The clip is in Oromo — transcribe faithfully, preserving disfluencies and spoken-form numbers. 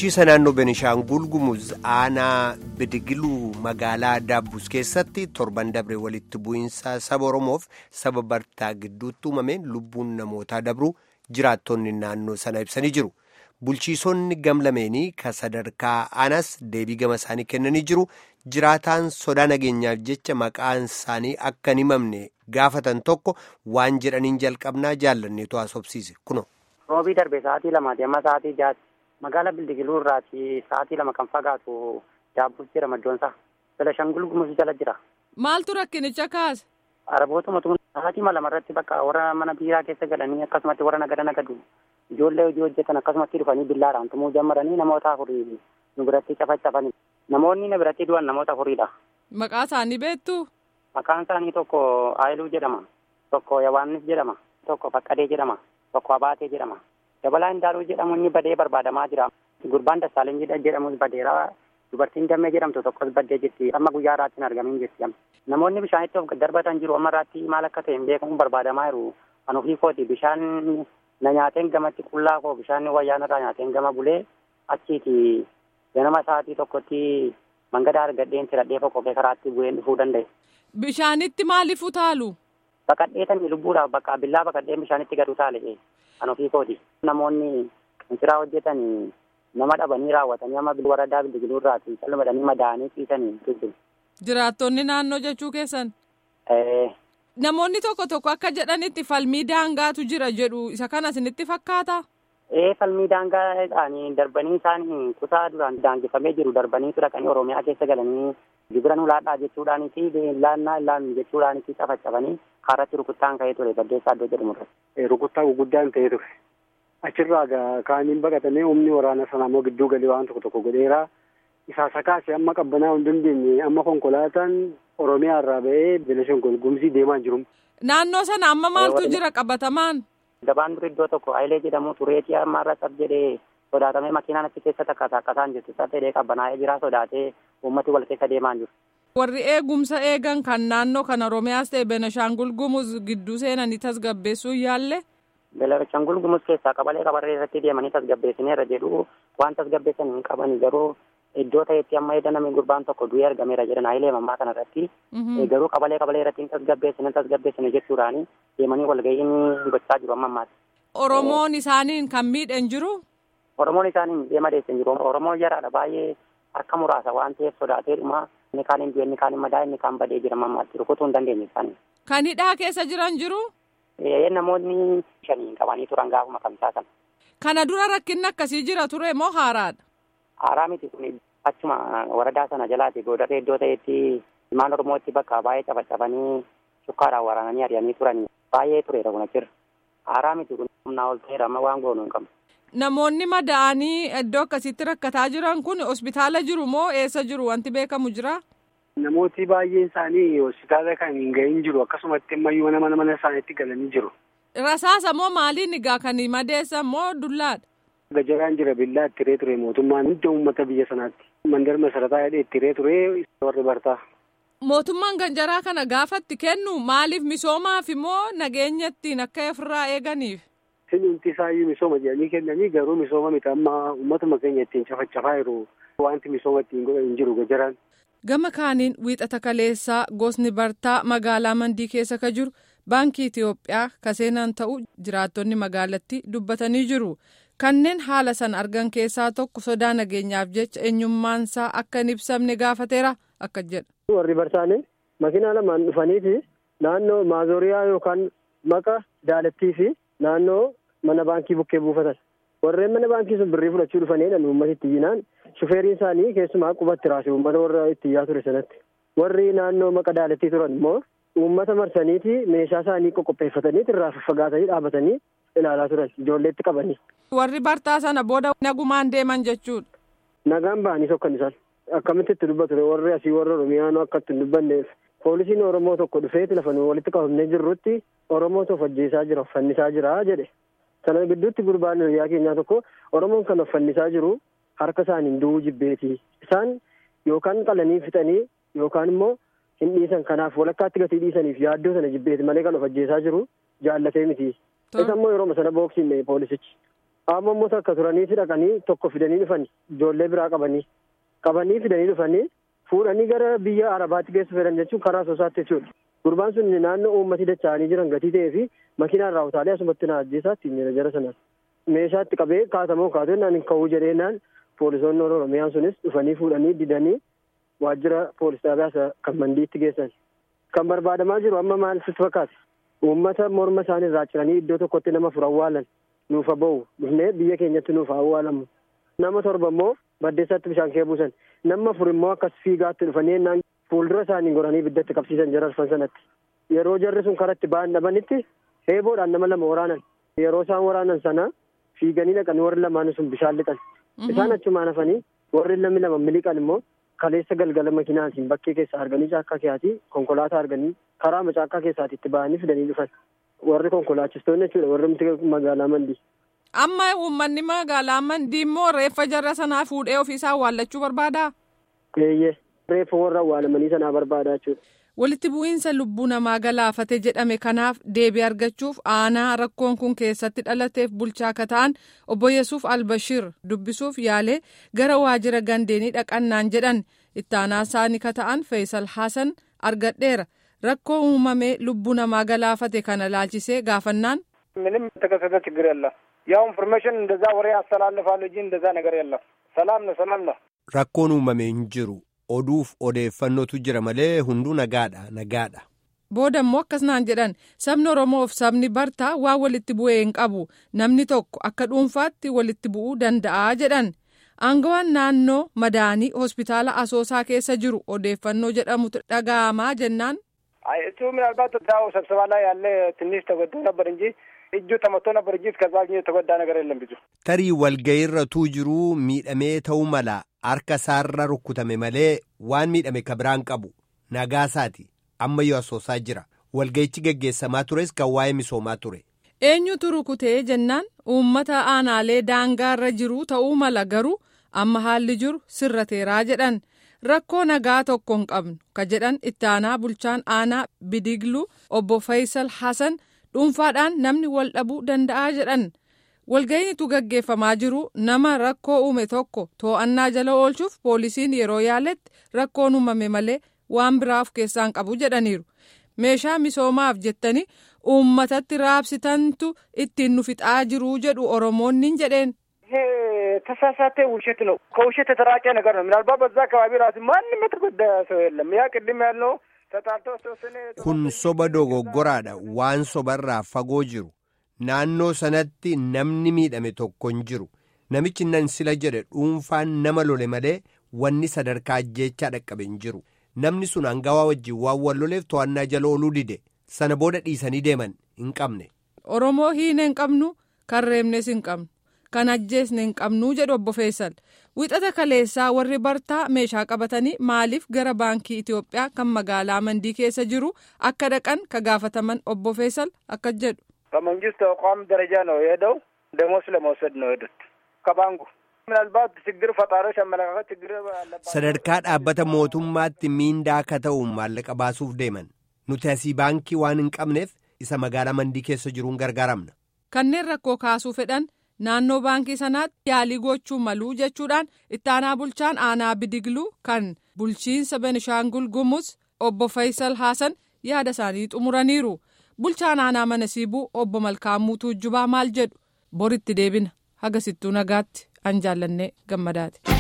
Bulchiisa naannoo Benishaangul Gumuz aanaa Bidigiluu magaalaa Daabbus keessatti torban dabre walitti bu'iinsa saba Oromoof saba Bartaa gidduutti uumameen lubbuun namootaa dabruu jiraattonni naannoo sana ibsanii jiru. Bulchiisonni gamlameenii ka sadarkaa aanaas deebii gama isaanii kennanii jiru. Jiraataan sodaa nageenyaaf jecha maqaan isaanii akka hin himamne gaafatan tokko waan jedhaniin jalqabnaa jaallanneetu haasofsiise kuno. Roobii darbe sa'aatii lamaati amma sa'aatii jaati. Magaalaa Bildigiluu irraati sa'aatii lama kan fagaatu Daabbus jira maddoonsaa. Benishaangul Gumuz jala jira. Maaltu rakkinicha kaase? Arabootuma tun sa'aatii lama irratti bakka warra mana biiraa keessa galanii akkasumatti warra nagada nagadu ijoollee hojii hojjetan akkasumatti dhufanii billaadhaan tumuu jammaranii namoota afurii nu biratti cafacafanii. Namoonni na biratti du'an namoota afuriidha. Maqaa isaanii beektu? Maqaan isaanii tokko Aayiluu jedhama. Tokko Yawaannis jedhama. Tokko Faqqadee jedhama. Tokko Abaatee jedhama. Dabalaa Indaaluu jedhamu inni badee barbaadamaa jira. Gurbaan Dassaaleny jedhamus badeera. Dubartiin Dammee jedhamtu tokkos baddee jirti. Amma guyyaa irraatti hin argamin jirti. Namoonni bishaanitti of darbatan jiru. Amma irraatti maal akka ta'e hin beekamu barbaadamaa jiru. Kan ofii kooti bishaan na nyaateen gamatti qullaa koo bishaan wayyaan irraa nyaateen gama bulee achiiti ganama sa'aatii tokkotti mangadaa argadheen tiradhee foqoqee karaatti bu'een dhufuu danda'e. Bishaanitti maaliif utaalu? Baqadheetanii lubbuudhaaf bakka billaa baqadheen bishaanitti gad utaale. Kan ofii kooti. Namoonni qinsiraa hojjetanii nama dhabanii raawwatanii amma waradaa Bildigiluu irraati calmadhanii madaa'anii ciisanii jiru. Jiraattonni naannoo jechuu keessan? Namoonni tokko tokko akka jedhanitti falmii daangaatu jira jedhu isa kana isinitti fakkaata? Ee falmii daangaadhaan darbanii isaanii kutaa duraan daangeffamee jiru darbanii dhaqanii Oromiyaa keessa galanii gibira nu laadhaa jechuudhaan fi laannaa illaan jechuudhaan itti cafacabanii kaaratti rukuttaan ka'ee ture Baddeessaa Addoo jedhamu irratti. Rukuttaa guguddaan ta'ee ture. Achirraa kaaniin baqatamee humni waraana sanaa immoo gidduu galii waan tokko tokko godheera. Isaa sakaase amma qabbanaa hin dandeenye amma konkolaataan Oromiyaa irraa ba'ee Benishaangul Gumuzii deemaa jiru. Naannoo sana amma maaltu jira qabatamaan? Gabaan dura iddoo tokko Hayilee jedhamu tureetii amma irra cab jedhee sodaatamee makiinaan achi keessa takka takkasaan jirtu saddeedee qabbanaa'ee jira sodaatee uummati wal keessa deemaa jiru. Warri eegumsa eegan kan naannoo kan Oromiyaas ta'e Benishaangul Gumuz gidduu seenanii tasgabbeessuu yaalle? Benishaangul Gumuz keessaa qabalee qabarree irratti deemanii tasgabbeessineera jedhu waan tasgabbeessan hin qabani garuu iddoo ta'etti amma edda namni gurbaan tokko du'ee argameera jedhan Hayilee mammaa kana irratti garuu qabalee qabalee irratti hin tasgabbeessine tasgabbeessine jechuudhaani deemanii walga'iin gochaa jiru amma ammaatti. Oromoon isaaniin kan miidhan jiru? Oromoon isaaniin deema deessan jiru. Oromoon jaraadha baay'ee harka muraasa waan ta'eef sodaatee dhuma inni kaan hin du'e inni kaan hin madaa'e inni kaan badee jira mammaatti rukutuu hin dandeenye isaanii. Kan hidhaa keessa jiran jiru? Namoonni shanii qabanii turan gaafuma kamsaa sana. Kana dura rakkinni akkasii jira ture moo haaraadha? Haaraa miti kun achuma waradaa sana jalaati goodarree iddoo ta'etti ilmaan Oromootti bakka baay'ee cafacafanii shukkaadhaan waraananii ari'anii turanii baay'ee tureera kun achirra. Haaraa miti kun humnaa ol ta'eera amma waan goonu hin qabnu. Namoonni madaa'anii iddoo akkasitti rakkataa jiran kun hospitaala jiru moo eessa jiru wanti beekamu jira? Namooti baay'een isaanii hospitaala kan hin gahin jiru akkasumatti ammayyuu mana mana isaaniitti galanii jiru. Rasaasa moo maaliin egaa kan madeessan moo dullaadha? Gajaraan jira billaa itti ree ture mootummaan hundi uummata biyya sanaatti. Mandar masarataa hidhee itti ree ture warri Bartaa. Mootummaan ganjaraa kana gaafatti kennu maaliif misoomaaf immoo nageenya ittiin akka ofirraa eeganiif? Sinumti isaayyuu misooma jedhanii kennanii garuu misooma miti amma uummatuma keenya ittiin cafacafaa jiru wanti misooma ittiin godhan hin jiru gajaraan. Gama kaaniin wiixata kaleessaa gosni Bartaa magaalaa Mandii keessa ka jiru baankii Itiyoophiyaa ka seenan ta'u jiraattonni magaalatti dubbatanii jiru. Kanneen haala san argan keessaa tokko sodaa nageenyaaf jecha eenyummaansaa akka hin ibsamne gaafateera akka jedha. Warri Bartaanii makiinaa lamaan dhufaniiti naannoo maazooriyaa yookaan maqa daalattii fi naannoo mana baankii bukkee buufatan. Warreen mana baankii sun birrii fudhachuu dhufaniidhaan uummata itti iyyinaan shufeeriin isaanii keessumaa qubatti raase uummata warra itti iyyaa ture sanatti. Warri naannoo maqa daalattii turan immoo uummata marsaniiti meeshaa isaanii qoqqopheeffatanii irraa faffagaatanii dhaabatanii ilaalaa turan ijoolleetti qabanii. Warri Bartaa sana booda nagumaan deeman jechuudha. Nagaan ba'anii sokkan isaan akkamitti itti dubbatu warri asii warra Oromiyaanoo akka itti hin dubbanneef poolisiin Oromoo tokko dhufeeti lafa nu walitti qabamnee jirrutti Oromoo of ajjeesaa jira uffannisaa jira jedhe. Sana gidduutti gurbaan hiriyaa keenyaa tokko Oromoon kan uffannisaa jiru harka isaaniin du'uu jibbeeti. Isaan yookaan qalanii fixanii yookaan immoo hin dhiisan kanaaf walakkaatti gatii dhiisaniif yaaddoo sana jibbeeti malee kan of ajjeesaa jiru jaallatee miti. Isa immoo yeroo sana booksiin poolisichi. Amma immoo takka turanii dhaqanii tokko fidanii dhufanii ijoollee biraa qabanii qabanii fidanii dhufanii fuudhanii gara biyya Arabaatti geessu fedhan jechuun karaa soosaatti jechuudha. Gurbaan sun naannoo uummati dacha'anii jiran gatii ta'ee fi makiinaan raawwataalee asumatti na ajjeesaatti miira jara sanaan. Meeshaatti qabee kaatamoo kaatee naan hin ka'uu jedheenaan poolisoonni Oromiyaan sunis dhufanii fuudhanii didanii waajjira poolis xaabiyaa kan mandiitti geessan. Kan barbaadamaa jiru amma maal sitti fakkaate? Uummata morma isaanii irraa ciranii iddoo tokkotti nama afur awwaalan nuuf ba'u dhufnee biyya keenyatti nuuf awwaalamu. Nama torba immoo baddeessatti bishaan kee buusan. Nama afur immoo akkas fiigaatti dhufanii naan fuuldura isaanii goranii ibiddatti qabsiisan jara arfan sanatti. Yeroo jarri sun karatti ba'an dhabanitti heeboodhaan nama lama waraanan. Yeroo isaan waraanan sana fiiganii dhaqanii warri lamaan sun bishaan lixan. Isaan achumaan hafanii warri lammi lama miliqan immoo kaleessa galgala makiinaatiin bakkee keessa arganii caakkaa keessaatii konkolaataa arganii karaa caakkaa keessaatti itti ba'anii fidanii dhufan. Warri konkolaachistoonni jechuudha warri magaalaa Mandii. Amma uummanni magaalaa Mandii immoo reeffa jarra sanaa fuudhee ofiisaa awwaallachuu barbaadaa? Eeyyee reeffa warra awwaalamanii sanaa barbaadaa jechuudha. Walitti bu'iinsa lubbuu namaa galaafate jedhame kanaaf deebii argachuuf aanaa rakkoon kun keessatti dhalateef bulchaa akka ta'an obbo Yesuuf Albashir dubbisuuf yaalee gara waajjira gandeenii dhaqannaan jedhan itti aanaa isaanii akka ta'an Faisal Hasan argadheera. Rakkoo uumamee lubbuu namaa galaafate kana laalchisee gaafannaan. ምንም የተከሰተ ችግር የለም። ያው ኢንፎርሜሽን እንደዛ ወሬ ያስተላልፋሉ እንጂ እንደዛ ነገር የለም። ሰላም ነው ሰላም ነው። Rakkoon uumamee hin jiru. Oduuf odeeffannootu jira malee hunduu nagaadha nagaadha. Booda immoo akkasnaan jedhan sabni Oromoof sabni Bartaa waa walitti bu'ee hin qabu namni tokko akka dhuunfaatti walitti bu'uu danda'a jedhan. Aangawaan naannoo madaanii hospitaala Asoosaa keessa jiru odeeffannoo jedhamutu dhaga'amaa jennaan. እሱ ምናልባት እዛው ስብሰባ ላይ ያለ ትንሽ ተጎድቶ ነበር እንጂ እጁ ተመቶ ነበር እንጂ እስከዛ የተጎዳ ነገር የለም ብዙ tarii walga'iirratuu jiruu miidhamee ta'uu mala harka isaarra rukkutame malee waan miidhame ka biraan qabu nagaasaati ammayyuu asoosaa jira walga'ichi geggeessamaa tures kan waa'ee misoomaa ture. Eenyutu rukutee jennaan uummata aanaalee daangaarra jiru ta'uu mala garuu amma haalli jiru sirrateeraa jedhan. Rakkoo nagaa tokko hin qabnu ka jedhan itti aanaa bulchaan aanaa Bidiglu obbo Faisal Hasan dhuunfaadhaan namni wal dhabuu danda'a jedhan. Walga'iitu gaggeeffamaa jiru nama rakkoo uume tokko to'annaa jala oolchuuf poolisiin yeroo yaaletti rakkoon uumame malee waan biraaf keessaan qabu jedhaniiru. Meeshaa misoomaaf jettanii uummatatti raabsitantu ittiin nu fixaa jiru jedhu Oromoonni jedheen. ተሳሳተ ውሸት ነው ከውሸት የተራቀ ነገር ነው ምናልባት በዛ አካባቢ ራሱ ማንም የተጎዳ ሰው የለም ያ ቅድም ያለው ተጣልቶ ተወሰነ kun soba dogoggoraadha waan sobarraa fagoo jiru naannoo sanatti namni miidhame tokko hin jiru namichi nan sila jedhe dhuunfaan nama lole malee wanni sadarkaa ajjeechaa dhaqqabe hin jiru namni sun hangawaa wajjin waan wal loleef to'annaa jala ooluu dide sana booda dhiisanii deeman hin qabne. Oromoo hiina hin qabnu kan reebnes hin qabnu. Kan ajjeesne hin qabnuu jedhu obbo Faisal. Wixata kaleessaa warri Bartaa meeshaa qabatanii maaliif gara baankii Itoophiyaa kan magaalaa Mandii keessa jiru akka dhaqan ka gaafataman obbo Faisal akka jedhu. በመንግስት ተቋም ደረጃ ነው የሄደው ደሞዝ ለመውሰድ ነው የሄዱት ከባንኩ ምናልባት ችግር ፈጣሪዎች አመለካከት ችግር አለበት sadarkaa dhaabbata mootummaatti miindaa akka ta'u maallaqa baasuuf deeman nuti asii baankii waan hin qabneef isa magaalaa Mandii keessa jiruun gargaaramna. Kanneen rakkoo kaasuu fedhan naannoo baankii sanaatti yaalii gochuu maluu jechuudhaan itti aanaa bulchaan aanaa Bidiglu kan bulchiinsa Benishaangul Gumuz obbo Faisal Hasan yaada isaanii xumuraniiru. Bulchaan aanaa Manasiibuu obbo Malkaamuu Tuujjubaa maal jedhu boritti deebina hagasittuu nagaatti an jaallannee gammadaati.